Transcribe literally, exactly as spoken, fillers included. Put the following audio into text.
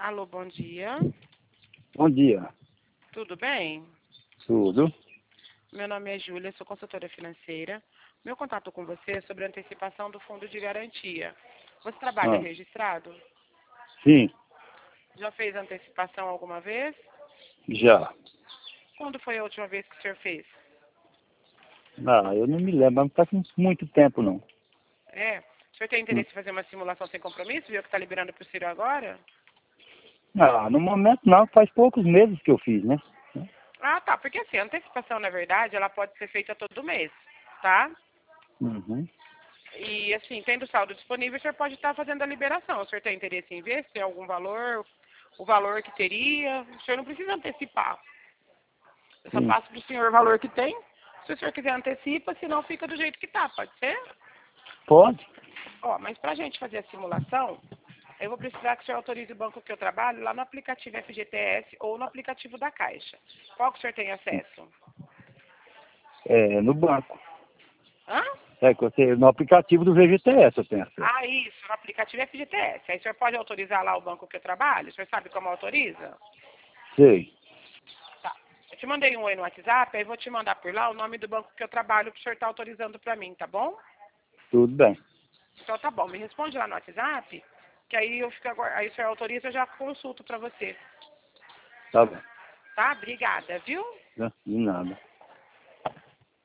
Alô, bom dia. Bom dia. Tudo bem? Tudo? Meu nome é Júlia, sou consultora financeira. Meu contato com você é sobre a antecipação do fundo de garantia. Você trabalha Ah, registrado? sim, Já fez antecipação alguma vez? já. Quando foi a última vez que o senhor fez? Ah, eu não me lembro, mas não faz muito tempo, não. É? O senhor tem Hum. interesse em fazer uma simulação sem compromisso? Viu que está liberando para o Ciro agora? Ah, no momento não, faz poucos meses que eu fiz, né? Ah, tá. Porque assim, a antecipação, na verdade, ela pode ser feita todo mês, tá? Uhum. E assim, tendo saldo disponível, o senhor pode estar fazendo a liberação. O senhor tem interesse em ver se tem algum valor, o valor que teria? O senhor não precisa antecipar. Eu só Sim. passo para o senhor o valor que tem. Se o senhor quiser antecipa, senão fica do jeito que tá, pode ser? Pode? Ó, mas para a gente fazer a simulação, eu vou precisar que o senhor autorize o banco que eu trabalho lá no aplicativo F G T S ou no aplicativo da Caixa. Qual que o senhor tem acesso? É, no banco. Hã? É, que você, no aplicativo do V G T S eu tenho acesso. Ah, isso, no aplicativo F G T S. Aí o senhor pode autorizar lá o banco que eu trabalho? O senhor sabe como autoriza? Sei. Tá. Eu te mandei um oi no WhatsApp, aí vou te mandar por lá o nome do banco que eu trabalho que o senhor está autorizando para mim, tá bom? Tudo bem. Então tá bom, me responde lá no WhatsApp, que aí eu fico agora, aí o senhor autoriza, eu já consulto para você. Tá bom. Tá? Obrigada, viu? Né? De nada.